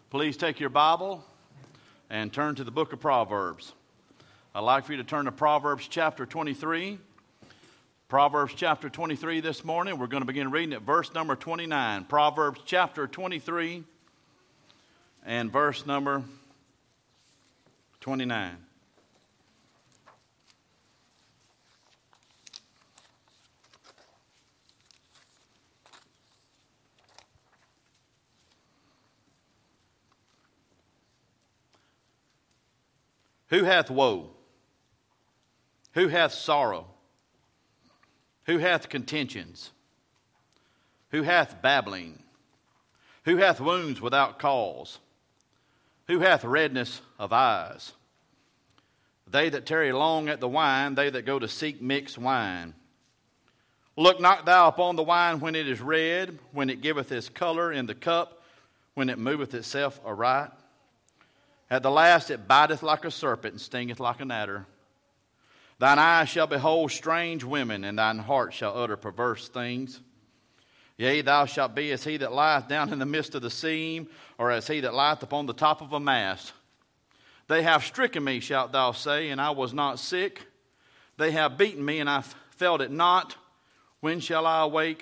Please take your Bible and turn to the book of Proverbs. I'd like for you to turn to Proverbs chapter 23. Proverbs chapter 23 this morning. We're going to begin reading at verse number 29. Proverbs chapter 23 and verse number 29. Who hath woe? Who hath sorrow? Who hath contentions? Who hath babbling? Who hath wounds without cause? Who hath redness of eyes? They that tarry long at the wine, they that go to seek mixed wine. Look not thou upon the wine when it is red, when it giveth its color in the cup, when it moveth itself aright. At the last it biteth like a serpent and stingeth like an adder. Thine eyes shall behold strange women, and thine heart shall utter perverse things. Yea, thou shalt be as he that lieth down in the midst of the seam, or as he that lieth upon the top of a mast. They have stricken me, shalt thou say, and I was not sick. They have beaten me, and I felt it not. When shall I awake?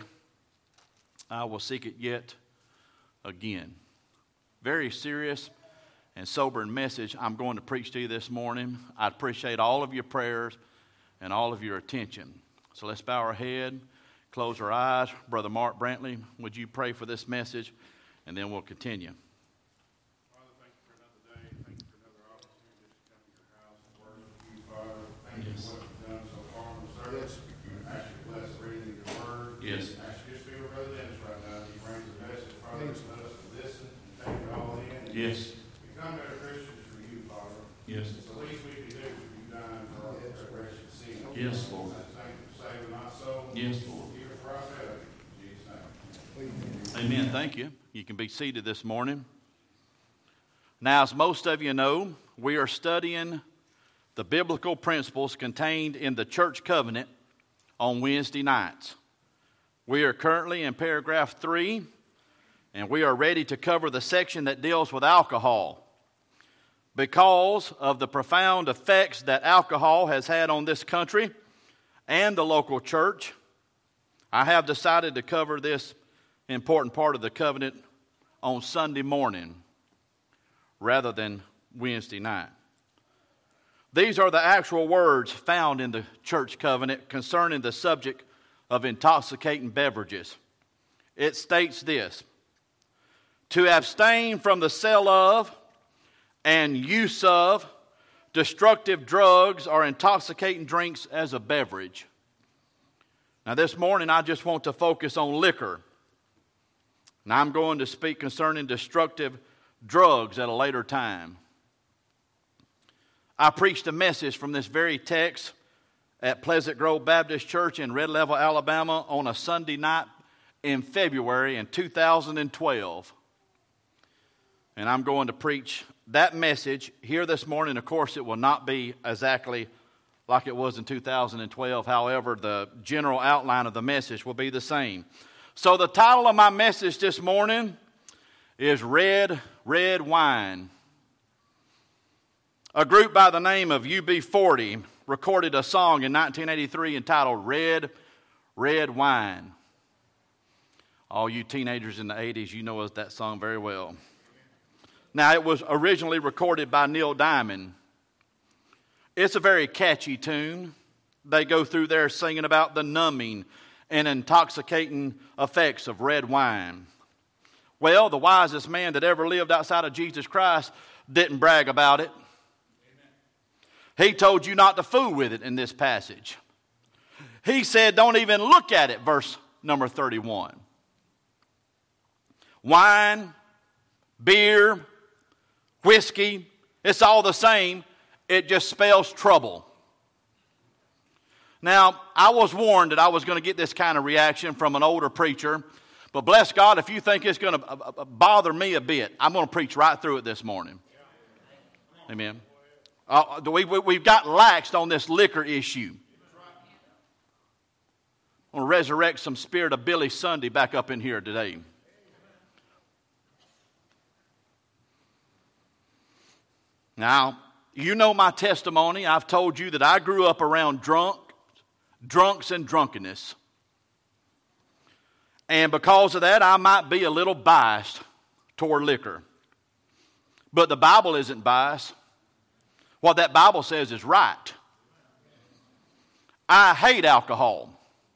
I will seek it yet again. Very serious and sobering message I'm going to preach to you this morning. I appreciate all of your prayers and all of your attention. So let's bow our head, close our eyes. Brother Mark Brantley, would you pray for this message, and then we'll continue. Father, thank you for another day. Thank you for another opportunity to come to your house and worship you, Father. Thank you for what you've done so far in the service. I ask you to bless the reading of your word. Yes. I ask you to speak with Brother Dennis right now. He brings the message, Father, to let us to listen and take it all in. Yes. Become better Christians for you, Father. Yes. It's the least we can do is be done for our resurrection sin. Yes, Lord. I thank you for saving my soul. Yes, Lord. Give it for our failure. In Jesus' name. Amen. Thank you. You can be seated this morning. Now, as most of you know, we are studying the biblical principles contained in the church covenant on Wednesday nights. We are currently in paragraph 3, and we are ready to cover the section that deals with alcohol. Because of the profound effects that alcohol has had on this country and the local church, I have decided to cover this important part of the covenant on Sunday morning rather than Wednesday night. These are the actual words found in the church covenant concerning the subject of intoxicating beverages. It states this: to abstain from the sale of and use of destructive drugs or intoxicating drinks as a beverage. Now this morning I just want to focus on liquor. Now I'm going to speak concerning destructive drugs at a later time. I preached a message from this very text at Pleasant Grove Baptist Church in Red Level, Alabama on a Sunday night in February in 2012. And I'm going to preach that message here this morning. Of course, it will not be exactly like it was in 2012. However, the general outline of the message will be the same. So the title of my message this morning is Red, Red Wine. A group by the name of UB40 recorded a song in 1983 entitled Red, Red Wine. All you teenagers in the 80s, you know that song very well. Now, it was originally recorded by Neil Diamond. It's a very catchy tune. They go through there singing about the numbing and intoxicating effects of red wine. Well, the wisest man that ever lived outside of Jesus Christ didn't brag about it. He told you not to fool with it in this passage. He said, don't even look at it, verse number 31. Wine, beer, whiskey, it's all the same. It just spells trouble. Now, I was warned that I was going to get this kind of reaction from an older preacher. But bless God, if you think it's going to bother me a bit, I'm going to preach right through it this morning. Amen. We've got laxed on this liquor issue. I'm going to resurrect some spirit of Billy Sunday back up in here today. Now, you know my testimony. I've told you that I grew up around drunks and drunkenness. And because of that, I might be a little biased toward liquor. But the Bible isn't biased. What that Bible says is right. I hate alcohol.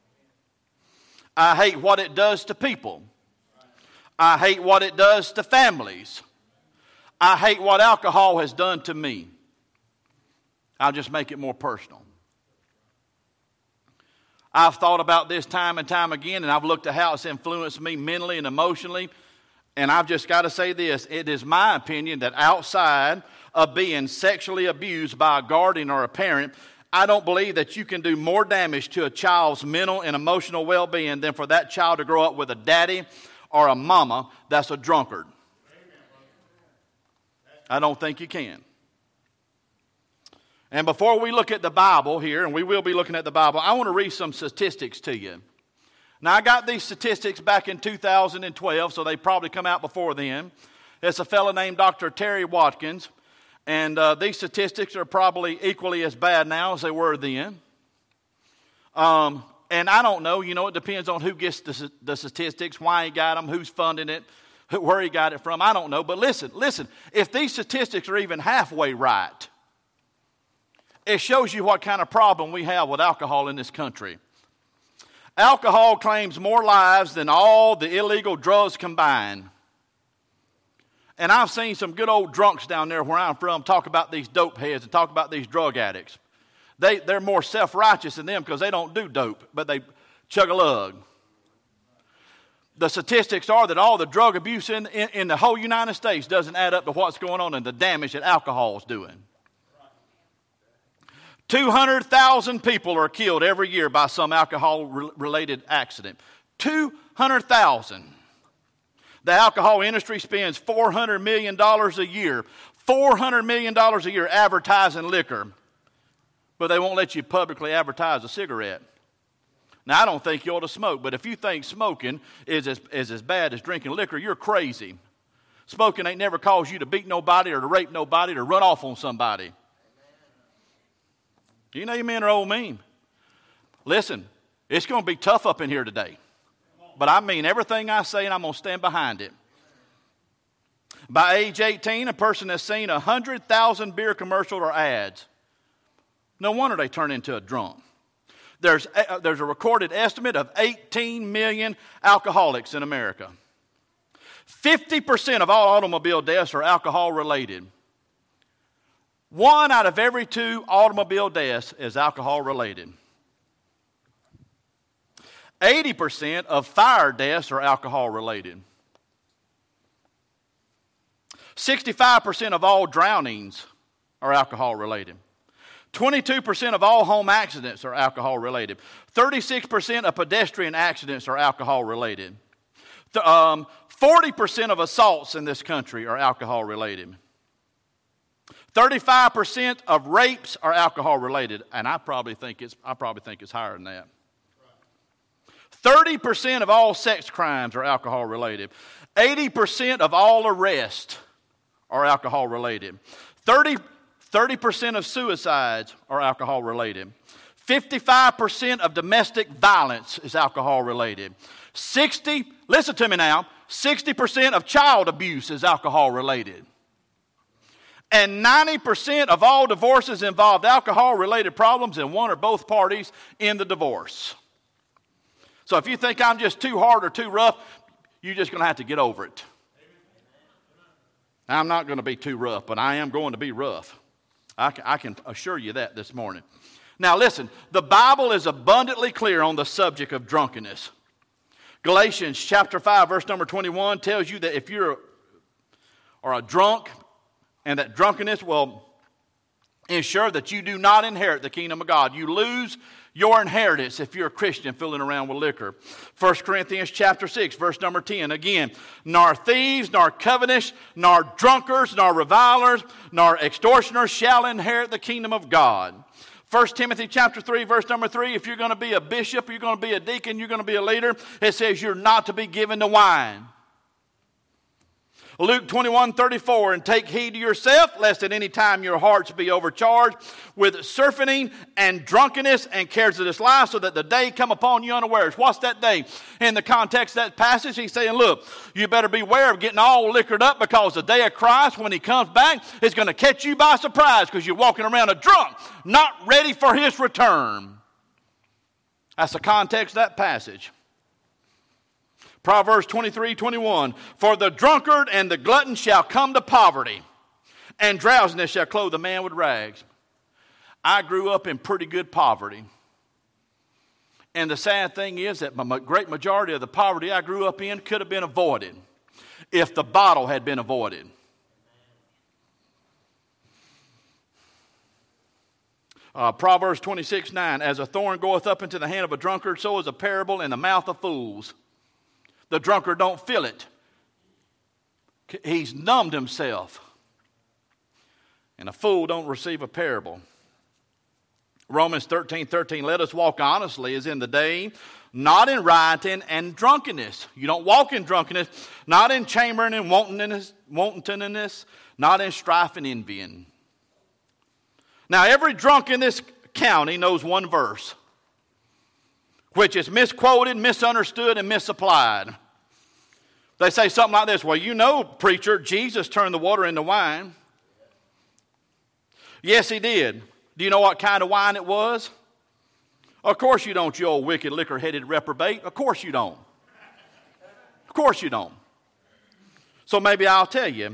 I hate what it does to people. I hate what it does to families. I hate what alcohol has done to me. I'll just make it more personal. I've thought about this time and time again, and I've looked at how it's influenced me mentally and emotionally. And I've just got to say this. It is my opinion that outside of being sexually abused by a guardian or a parent, I don't believe that you can do more damage to a child's mental and emotional well-being than for that child to grow up with a daddy or a mama that's a drunkard. I don't think you can. And before we look at the Bible here, and we will be looking at the Bible, I want to read some statistics to you. Now, I got these statistics back in 2012, so they probably come out before then. It's a fellow named Dr. Terry Watkins, and these statistics are probably equally as bad now as they were then. And I don't know, it depends on who gets the statistics, why he got them, who's funding it, where he got it from. I don't know, but listen, if these statistics are even halfway right, it shows you what kind of problem we have with alcohol in this country. Alcohol claims more lives than all the illegal drugs combined. And I've seen some good old drunks down there where I'm from talk about these dope heads and talk about these drug addicts. They're more self-righteous than them because they don't do dope, but they chug a lug. The statistics are that all the drug abuse in the whole United States doesn't add up to what's going on and the damage that alcohol is doing. 200,000 people are killed every year by some alcohol-related accident. 200,000. The alcohol industry spends $400 million a year. $400 million a year advertising liquor. But they won't let you publicly advertise a cigarette. Now, I don't think you ought to smoke, but if you think smoking is as bad as drinking liquor, you're crazy. Smoking ain't never caused you to beat nobody or to rape nobody or to run off on somebody. You know you men are old mean. Listen, it's going to be tough up in here today. But I mean everything I say, and I'm going to stand behind it. By age 18, a person has seen 100,000 beer commercials or ads. No wonder they turn into a drunk. There's a recorded estimate of 18 million alcoholics in America. 50% of all automobile deaths are alcohol related. 1 out of every 2 automobile deaths is alcohol related. 80% of fire deaths are alcohol related. 65% of all drownings are alcohol related. 22% of all home accidents are alcohol related. 36% of pedestrian accidents are alcohol related. 40% of assaults in this country are alcohol related. 35% of rapes are alcohol related, and I probably think it's higher than that. 30% of all sex crimes are alcohol related. 80% of all arrests are alcohol related. 30% of suicides are alcohol related. 55% of domestic violence is alcohol related. Listen to me now, 60% of child abuse is alcohol related. And 90% of all divorces involved alcohol-related problems in one or both parties in the divorce. So if you think I'm just too hard or too rough, you're just going to have to get over it. I'm not going to be too rough, but I am going to be rough. I can assure you that this morning. Now listen, the Bible is abundantly clear on the subject of drunkenness. Galatians chapter 5, verse number 21 tells you that if you're a drunk, and that drunkenness will ensure that you do not inherit the kingdom of God. You lose your inheritance if you're a Christian fooling around with liquor. 1 Corinthians chapter 6, verse number 10. Again, nor thieves, nor covetous, nor drunkards, nor revilers, nor extortioners shall inherit the kingdom of God. 1 Timothy chapter 3, verse number 3, if you're going to be a bishop, you're going to be a deacon, you're going to be a leader, it says you're not to be given to wine. Luke 21:34, and take heed to yourself, lest at any time your hearts be overcharged with surfeiting and drunkenness and cares of this life, so that the day come upon you unawares. What's that day? In the context of that passage, he's saying, look, you better beware of getting all liquored up, because the day of Christ, when he comes back, is going to catch you by surprise, because you're walking around a drunk, not ready for his return. That's the context of that passage. Proverbs 23:21, for the drunkard and the glutton shall come to poverty, and drowsiness shall clothe the man with rags. I grew up in pretty good poverty. And the sad thing is that my great majority of the poverty I grew up in could have been avoided if the bottle had been avoided. Proverbs 26:9, as a thorn goeth up into the hand of a drunkard, so is a parable in the mouth of fools. The drunkard don't feel it. He's numbed himself. And a fool don't receive a parable. Romans 13:13, let us walk honestly as in the day, not in rioting and drunkenness. You don't walk in drunkenness, not in chambering and wantoness, not in strife and envying. Now, every drunk in this county knows one verse, which is misquoted, misunderstood, and misapplied. They say something like this, well, you know, preacher, Jesus turned the water into wine. Yes, he did. Do you know what kind of wine it was? Of course you don't, you old wicked, liquor-headed reprobate. Of course you don't. Of course you don't. So maybe I'll tell you.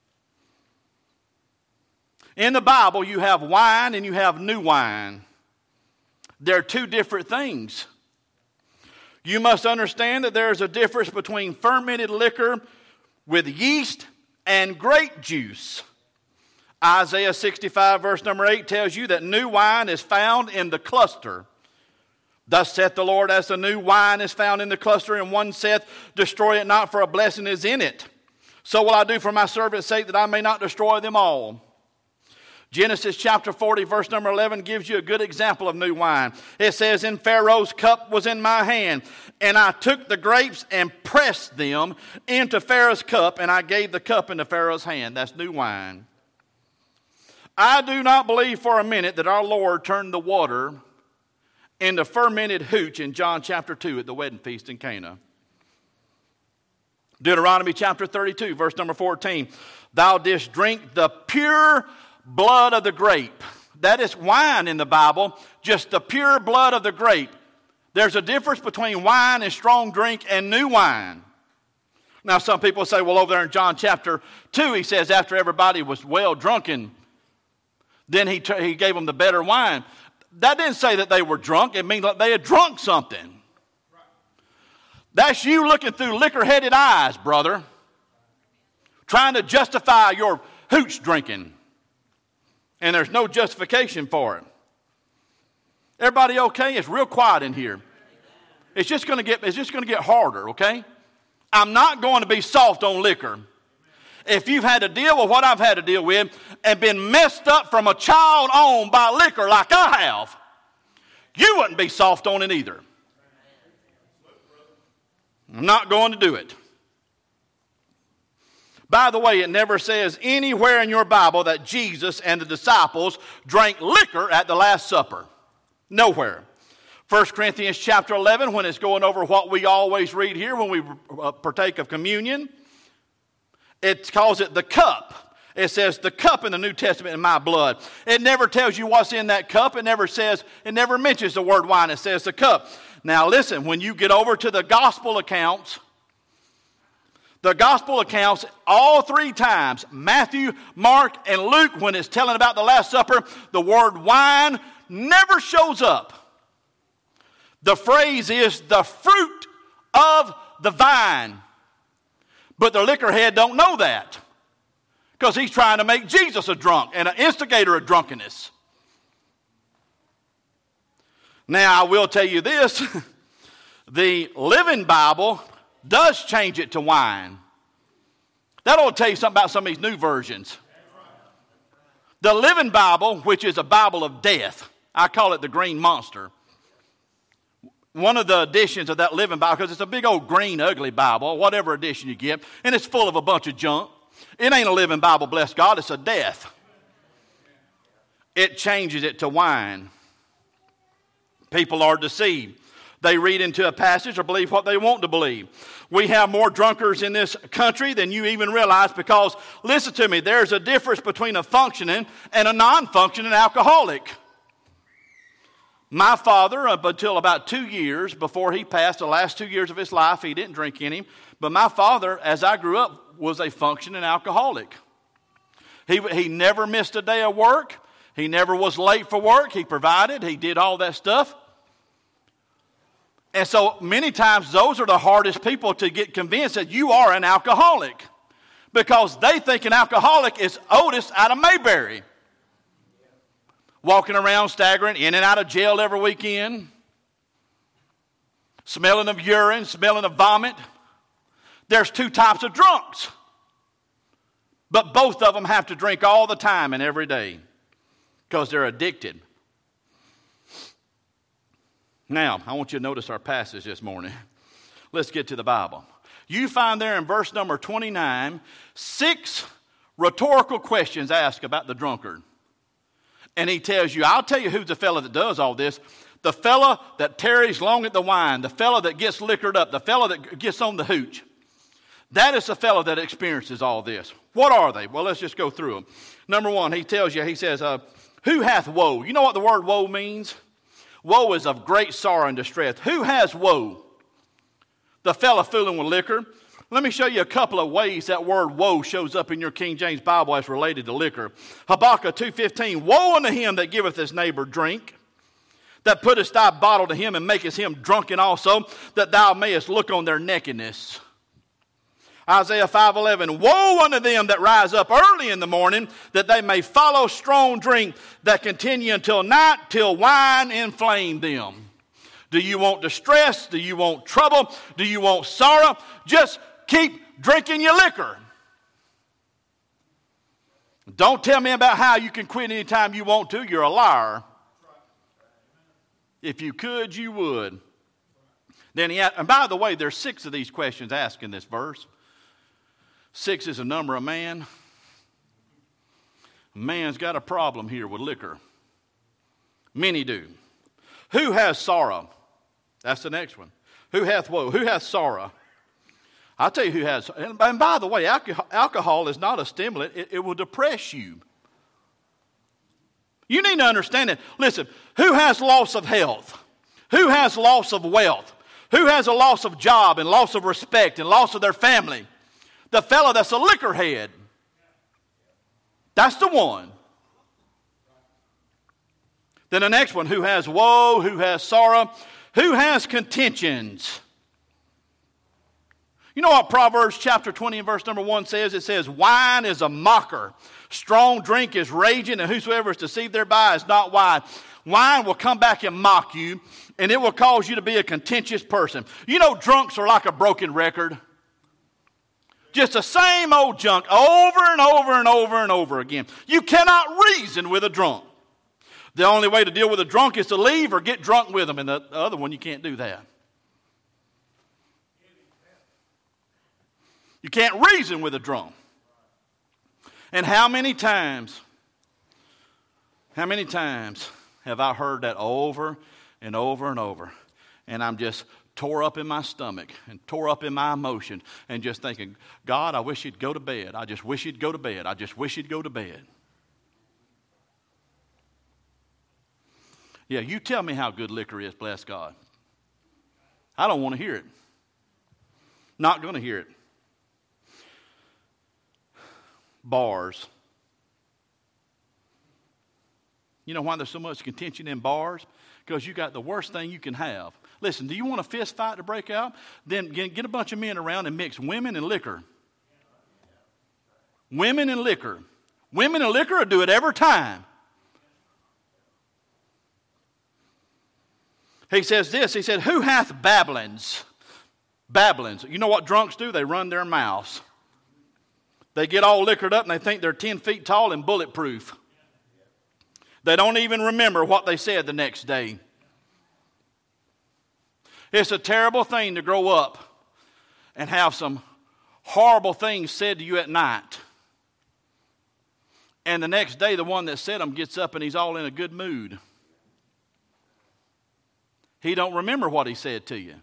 In the Bible, you have wine and you have new wine. They're two different things. You must understand that there is a difference between fermented liquor with yeast and grape juice. Isaiah 65 verse number 8 tells you that new wine is found in the cluster. Thus saith the Lord, as the new wine is found in the cluster, and one saith, destroy it not, for a blessing is in it. So will I do for my servant's sake, that I may not destroy them all. Genesis chapter 40 verse number 11 gives you a good example of new wine. It says, and Pharaoh's cup was in my hand, and I took the grapes and pressed them into Pharaoh's cup, and I gave the cup into Pharaoh's hand. That's new wine. I do not believe for a minute that our Lord turned the water into fermented hooch in John chapter 2 at the wedding feast in Cana. Deuteronomy chapter 32 verse number 14, thou didst drink the pure blood of the grape. That is wine in the Bible, just the pure blood of the grape. There's a difference between wine and strong drink and new wine. Now some people say, well, over there in John chapter 2, he says after everybody was well drunken, then he gave them the better wine. That didn't say that they were drunk. It means that they had drunk something. That's you looking through liquor-headed eyes, brother, trying to justify your hooch drinking. And there's no justification for it. Everybody okay? It's real quiet in here. It's just going to get harder, okay? I'm not going to be soft on liquor. If you've had to deal with what I've had to deal with and been messed up from a child on by liquor like I have, you wouldn't be soft on it either. I'm not going to do it. By the way, it never says anywhere in your Bible that Jesus and the disciples drank liquor at the Last Supper. Nowhere. 1 Corinthians chapter 11, when it's going over what we always read here when we partake of communion, it calls it the cup. It says the cup in the New Testament in my blood. It never tells you what's in that cup. It never mentions the word wine. It says the cup. Now listen, when you get over to the gospel accounts, all three times, Matthew, Mark, and Luke, when it's telling about the Last Supper, the word wine never shows up. The phrase is the fruit of the vine. But the liquor head don't know that, because he's trying to make Jesus a drunk and an instigator of drunkenness. Now, I will tell you this. The Living Bible does change it to wine. That ought to tell you something about some of these new versions. The Living Bible, which is a Bible of death, I call it the green monster. one of the editions of that Living Bible, because it's a big old green ugly Bible, whatever edition you get, and it's full of a bunch of junk. It ain't a Living Bible, bless God, it's a death. It changes it to wine. People are deceived. They read into a passage or believe what they want to believe. We have more drunkards in this country than you even realize because, listen to me, there's a difference between a functioning and a non-functioning alcoholic. My father, up until about 2 years before he passed, the last 2 years of his life, he didn't drink any. But my father, as I grew up, was a functioning alcoholic. He never missed a day of work. He never was late for work. He provided. He did all that stuff. And so many times those are the hardest people to get convinced that you are an alcoholic. Because they think an alcoholic is Otis out of Mayberry. Walking around staggering in and out of jail every weekend. Smelling of urine, smelling of vomit. There's 2 types of drunks. But both of them have to drink all the time and every day. Because they're addicted. Now, I want you to notice our passage this morning. Let's get to the Bible. You find there in verse number 29, 6 rhetorical questions asked about the drunkard. And he tells you, I'll tell you who's the fellow that does all this. The fellow that tarries long at the wine. The fellow that gets liquored up. The fellow that gets on the hooch. That is the fellow that experiences all this. What are they? Well, let's just go through them. Number 1, he tells you, he says, who hath woe? You know what the word woe means? Woe is of great sorrow and distress. Who has woe? The fellow fooling with liquor. Let me show you a couple of ways that word woe shows up in your King James Bible as related to liquor. Habakkuk 2:15, woe unto him that giveth his neighbor drink, that puttest thy bottle to him and makest him drunken also, that thou mayest look on their nakedness. Isaiah 5:11, woe unto them that rise up early in the morning, that they may follow strong drink, that continue until night, till wine inflame them. Do you want distress? Do you want trouble? Do you want sorrow? Just keep drinking your liquor. Don't tell me about how you can quit anytime you want to. You're a liar. If you could, you would. Then and by the way, there's 6 of these questions asked in this verse. 6 is a number of man. Man's got a problem here with liquor. Many do. Who has sorrow? That's the next one. Who hath woe? Who hath sorrow? I'll tell you who has. And by the way, alcohol is not a stimulant. It will depress you. You need to understand it. Listen, who has loss of health? Who has loss of wealth? Who has a loss of job and loss of respect and loss of their family? The fellow that's a liquor head. That's the one. Then the next one, who has woe, who has sorrow, who has contentions. You know what Proverbs chapter 20 and verse number 1 says? It says, wine is a mocker. Strong drink is raging, and whosoever is deceived thereby is not wise. Wine will come back and mock you, and it will cause you to be a contentious person. You know, drunks are like a broken record. Just the same old junk over and over and over and over again. You cannot reason with a drunk. The only way to deal with a drunk is to leave or get drunk with them. And the other one, you can't do that. You can't reason with a drunk. And how many times have I heard that over and over and over? And I'm just tore up in my stomach and tore up in my emotion and just thinking, God, I wish you'd go to bed. I just wish you'd go to bed. I just wish you'd go to bed. Yeah, you tell me how good liquor is, bless God. I don't want to hear it. Not going to hear it. Bars. You know why there's so much contention in bars? Because you got the worst thing you can have. Listen, do you want a fist fight to break out? Then get a bunch of men around and mix women and liquor. Women and liquor. Women and liquor will do it every time. He says this, he said, who hath babblings? Babblings. You know what drunks do? They run their mouths. They get all liquored up and they think they're 10 feet tall and bulletproof. They don't even remember what they said the next day. It's a terrible thing to grow up and have some horrible things said to you at night. And the next day, the one that said them gets up and he's all in a good mood. He don't remember what he said to you.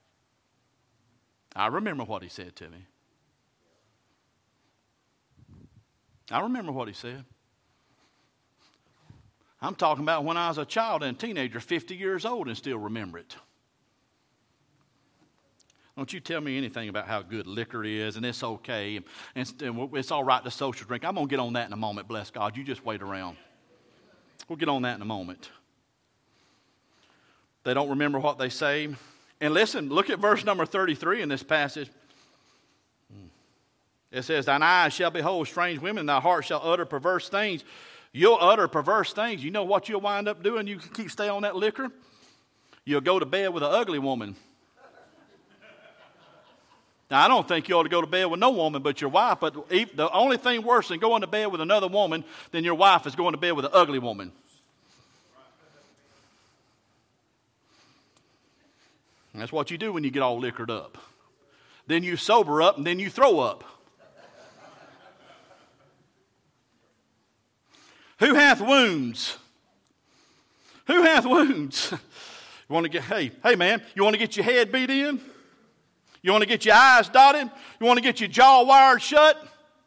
I remember what he said to me. I remember what he said. I'm talking about when I was a child and a teenager, 50 years old, and still remember it. Don't you tell me anything about how good liquor is, and it's okay, and it's all right to social drink. I'm going to get on that in a moment, bless God. You just wait around. We'll get on that in a moment. They don't remember what they say. And listen, look at verse number 33 in this passage. It says, thine eyes shall behold strange women, and thy heart shall utter perverse things. You'll utter perverse things. You know what you'll wind up doing? You keep staying on that liquor. You'll go to bed with an ugly woman. Now, I don't think you ought to go to bed with no woman but your wife, but the only thing worse than going to bed with another woman than your wife is going to bed with an ugly woman. And that's what you do when you get all liquored up. Then you sober up, and then you throw up. Who hath wounds? Who hath wounds? You want to get, hey man, you want to get your head beat in? You want to get your eyes dotted? You want to get your jaw wired shut?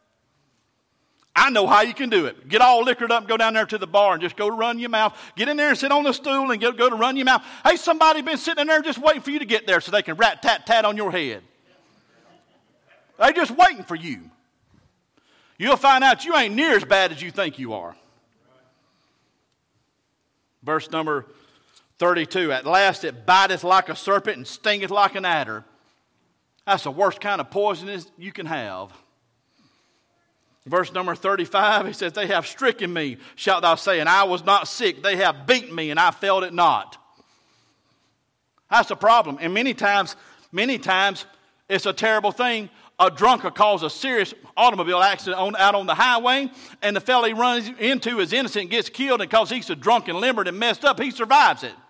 I know how you can do it. Get all liquored up and go down there to the bar and just go to run your mouth. Get in there and sit on the stool and go to run your mouth. Hey, somebody been sitting in there just waiting for you to get there so they can rat-tat-tat on your head. They're just waiting for you. You'll find out you ain't near as bad as you think you are. Verse number 32. At last it biteth like a serpent and stingeth like an adder. That's the worst kind of poison you can have. Verse number 35, he says, they have stricken me, shalt thou say, and I was not sick. They have beaten me, and I felt it not. That's the problem. And many times, it's a terrible thing. A drunk will cause a serious automobile accident out on the highway, and the fellow he runs into is innocent and gets killed, and because he's so drunk and limbered and messed up, he survives it.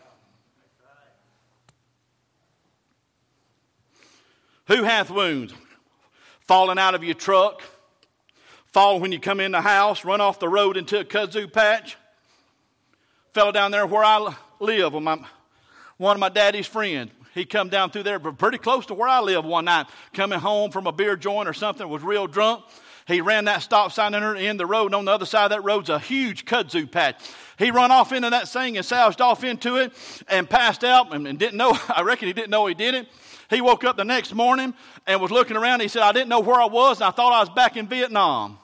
Who hath wounds? Falling out of your truck, fall when you come in the house, run off the road into a kudzu patch. Fell down there where I live with one of my daddy's friends. He come down through there pretty close to where I live one night, coming home from a beer joint or something, was real drunk. He ran that stop sign in the road, and on the other side of that road's a huge kudzu patch. He run off into that thing and soused off into it and passed out and didn't know. I reckon he didn't know he did it. He woke up the next morning and was looking around. He said, I didn't know where I was, and I thought I was back in Vietnam.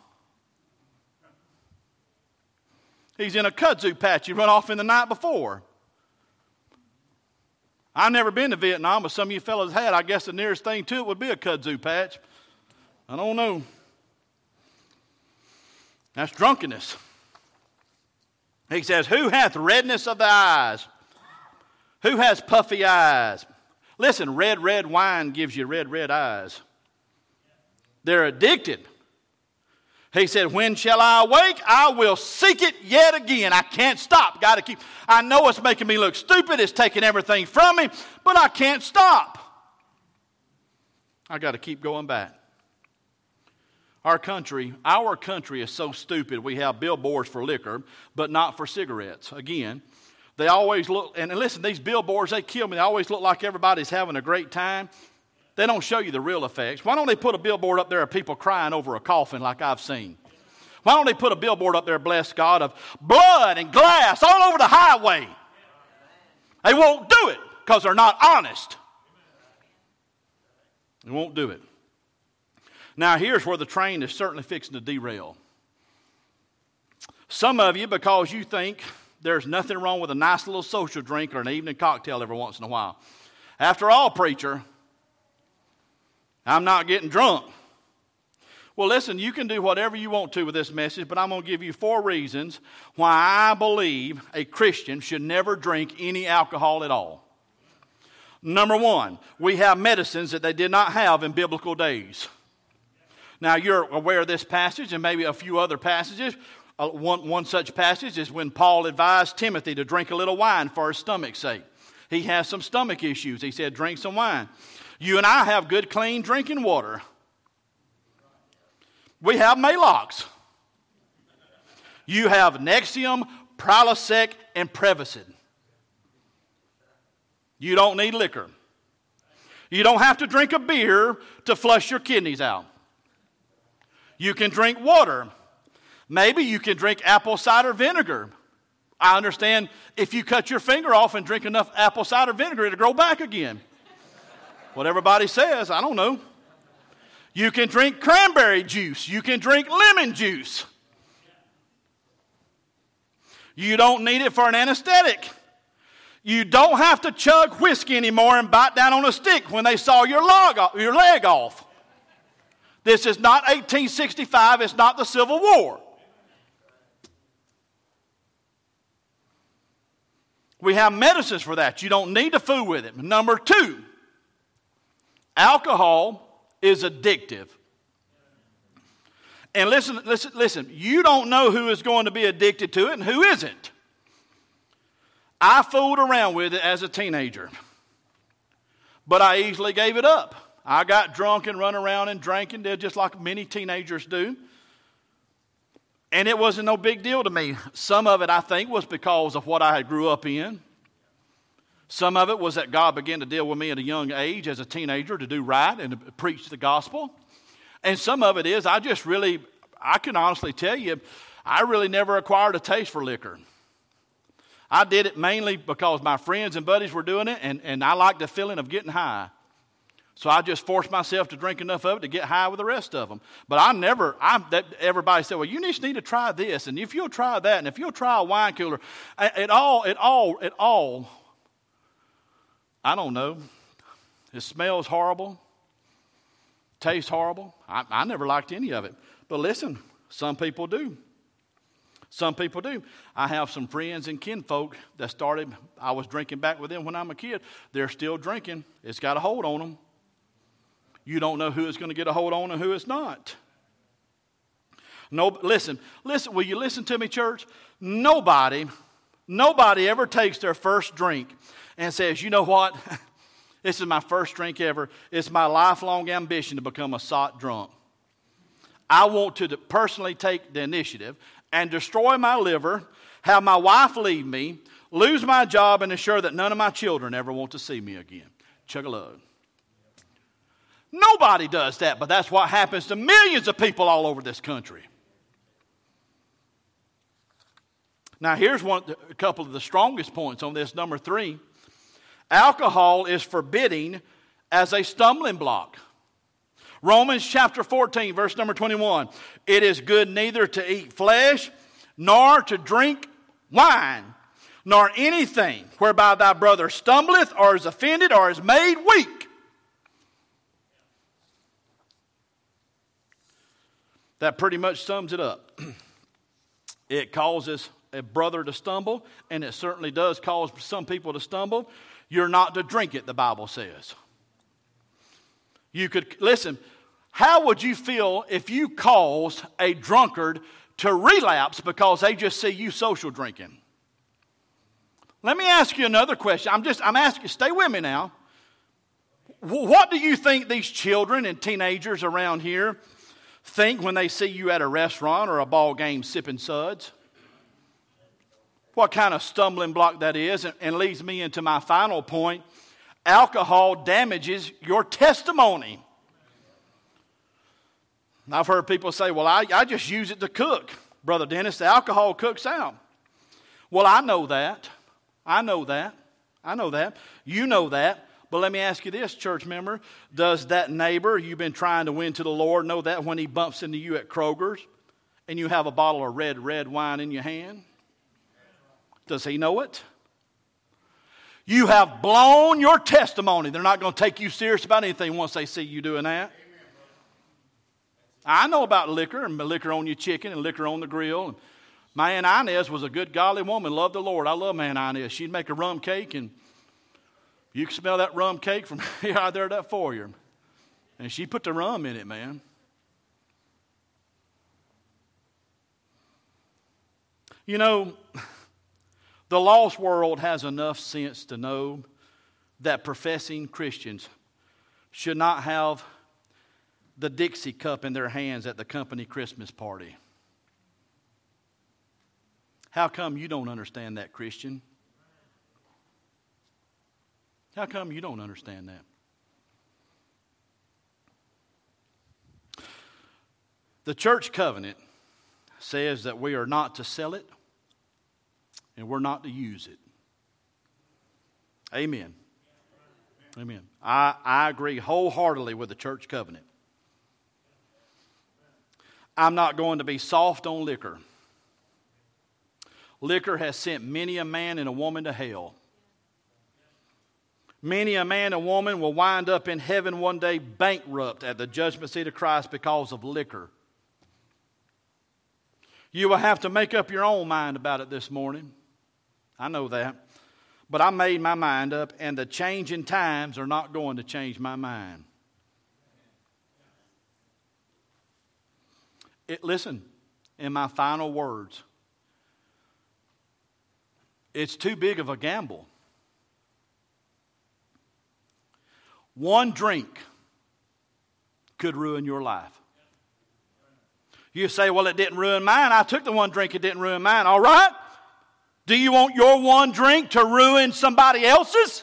He's in a kudzu patch he run off in the night before. I've never been to Vietnam, but some of you fellas had. I guess the nearest thing to it would be a kudzu patch. I don't know. That's drunkenness. He says, who hath redness of the eyes? Who has puffy eyes? Listen, red wine gives you red eyes. They're addicted. He said, when shall I awake? I will seek it yet again. I can't stop. Got to keep. I know it's making me look stupid. It's taking everything from me, but I can't stop. I got to keep going back. Our country is so stupid. We have billboards for liquor, but not for cigarettes. Again, they always look, and listen, these billboards, they kill me. They always look like everybody's having a great time. They don't show you the real effects. Why don't they put a billboard up there of people crying over a coffin like I've seen? Why don't they put a billboard up there, bless God, of blood and glass all over the highway? They won't do it because they're not honest. They won't do it. Now, here's where the train is certainly fixing to derail. Some of you, because you think there's nothing wrong with a nice little social drink or an evening cocktail every once in a while. After all, preacher, I'm not getting drunk. Well, listen, you can do whatever you want to with this message, but I'm going to give you 4 reasons why I believe a Christian should never drink any alcohol at all. Number 1, we have medicines that they did not have in biblical days. Now, you're aware of this passage and maybe a few other passages. One such passage is when Paul advised Timothy to drink a little wine for his stomach's sake. He has some stomach issues. He said, drink some wine. You and I have good, clean drinking water. We have Malox. You have Nexium, Prilosec, and Prevacid. You don't need liquor. You don't have to drink a beer to flush your kidneys out. You can drink water. Maybe you can drink apple cider vinegar. I understand if you cut your finger off and drink enough apple cider vinegar, it'll grow back again. What everybody says, I don't know. You can drink cranberry juice. You can drink lemon juice. You don't need it for an anesthetic. You don't have to chug whiskey anymore and bite down on a stick when they saw your leg off. This is not 1865. It's not the Civil War. We have medicines for that. You don't need to fool with it. Number 2, alcohol is addictive. And listen, you don't know who is going to be addicted to it and who isn't. I fooled around with it as a teenager, but I easily gave it up. I got drunk and run around and drank and did just like many teenagers do. And it wasn't no big deal to me. Some of it, I think, was because of what I grew up in. Some of it was that God began to deal with me at a young age as a teenager to do right and to preach the gospel. And some of it is I can honestly tell you, I really never acquired a taste for liquor. I did it mainly because my friends and buddies were doing it, and I liked the feeling of getting high. So I just forced myself to drink enough of it to get high with the rest of them. But everybody said, well, you just need to try this, and if you'll try that, and if you'll try a wine cooler, it all, I don't know. It smells horrible, tastes horrible. I never liked any of it. But listen, some people do. Some people do. I have some friends and kinfolk that I was drinking back with them when I'm a kid. They're still drinking. It's got a hold on them. You don't know who it's going to get a hold on and who it's not. No, listen, will you listen to me, church? Nobody ever takes their first drink and says, you know what? This is my first drink ever. It's my lifelong ambition to become a sot drunk. I want to personally take the initiative and destroy my liver, have my wife leave me, lose my job, and ensure that none of my children ever want to see me again. Chug-a-lug. Nobody does that, but that's what happens to millions of people all over this country. Now, here's a couple of the strongest points on this. Number 3, alcohol is forbidding as a stumbling block. Romans chapter 14, verse number 21. It is good neither to eat flesh, nor to drink wine, nor anything whereby thy brother stumbleth, or is offended, or is made weak. That pretty much sums it up. It causes a brother to stumble, and it certainly does cause some people to stumble. You're not to drink it, the Bible says. Listen, how would you feel if you caused a drunkard to relapse because they just see you social drinking? Let me ask you another question. I'm asking, stay with me now. What do you think these children and teenagers around here think when they see you at a restaurant or a ball game sipping suds? What kind of stumbling block that is, and leads me into my final point. Alcohol damages your testimony. I've heard people say, well, I just use it to cook. Brother Dennis, the alcohol cooks out. Well, I know that. You know that. But let me ask you this, church member. Does that neighbor you've been trying to win to the Lord know that when he bumps into you at Kroger's and you have a bottle of red wine in your hand? Does he know it? You have blown your testimony. They're not going to take you serious about anything once they see you doing that. I know about liquor, and liquor on your chicken and liquor on the grill. My Aunt Inez was a good, godly woman, loved the Lord. I love my Aunt Inez. She'd make a rum cake, and you can smell that rum cake from out there that foyer. And she put the rum in it, man. You know, the lost world has enough sense to know that professing Christians should not have the Dixie cup in their hands at the company Christmas party. How come you don't understand that, Christian? How come you don't understand that? The church covenant says that we are not to sell it and we're not to use it. Amen. Amen. I agree wholeheartedly with the church covenant. I'm not going to be soft on liquor. Liquor has sent many a man and a woman to hell. Many a man and woman will wind up in heaven one day bankrupt at the judgment seat of Christ because of liquor. You will have to make up your own mind about it this morning. I know that. But I made my mind up, and the changing times are not going to change my mind. Listen, in my final words, it's too big of a gamble. One drink could ruin your life. You say, well, it didn't ruin mine. I took the one drink, it didn't ruin mine. All right. Do you want your one drink to ruin somebody else's?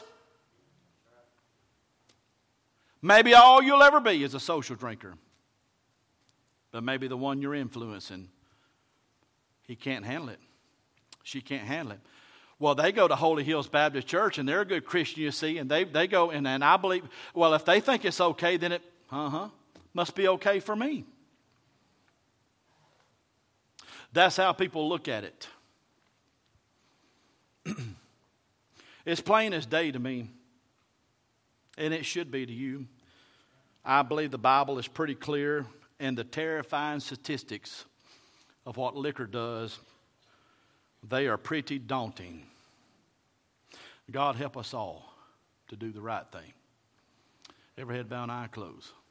Maybe all you'll ever be is a social drinker. But maybe the one you're influencing, he can't handle it. She can't handle it. Well, they go to Holy Hills Baptist Church, and they're a good Christian, you see, and they go, and I believe, well, if they think it's okay, then it must be okay for me. That's how people look at it. It's plain as day to me, and it should be to you. I believe the Bible is pretty clear, and the terrifying statistics of what liquor does, they are pretty daunting. God help us all to do the right thing. Every head bowed and eye closed.